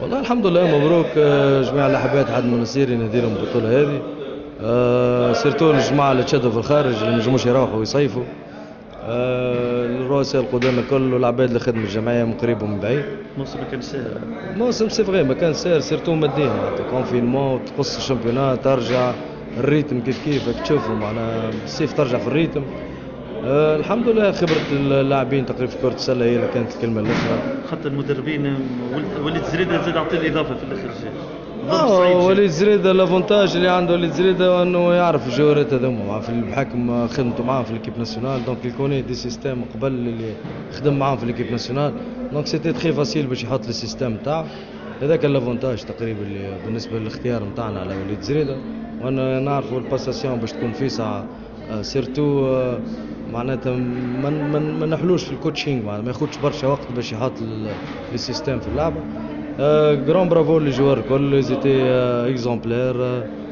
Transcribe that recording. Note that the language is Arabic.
والله الحمد لله مبروك، جميع اللاعبات حد من السيري نديرهم البطولة هذه. سيرتو الجماعة اللي تشدوا في الخارج اللي ما نجموش يروحوا ويصيفوا. الرؤساء القدامى الكل والعباد اللي خدموا الجمعية من قريب ومن بعيد. موسم ما كان ساهل. موسم سي فغي ما كان ساهل، سيرتو ماديا معناتها كونفينمون تقص الشامبيونات ترجع الريتم كيف تشوفوا معناها الصيف ترجع في الريتم. الحمد لله خبرة اللاعبين تقريبا في كرة السلة هي اللي كانت الكلمة الأخرى. حتى المدربين وليد زريدة زاد عطيه الإضافة في الآخر وليد زريدة الافونتاج اللي عنده وليد زريدة انه يعرف الجوهرات هذوما في بحكم خدمته معاهم في ليكيب ناسيونال، دونك يكوني دي سيستيم قبل اللي خدم معاهم في ليكيب ناسيونال، دونك سيتي تخي فاسيل باش يحط لي سيستيم نتاعو. هذاك الافونتاج تقريبا اللي بالنسبه للاختيار نتاعنا على وليد زريدة، وانا نعرفوا الباساسيون باش تكون في ساعه سيرتو معناتها ما نحلوش في الكوتشينغ، ما ياخذش برشا وقت باش يحط لي سيستيم في اللعبه. جران برافو للجوار الكل، زيتي اكزومبلير.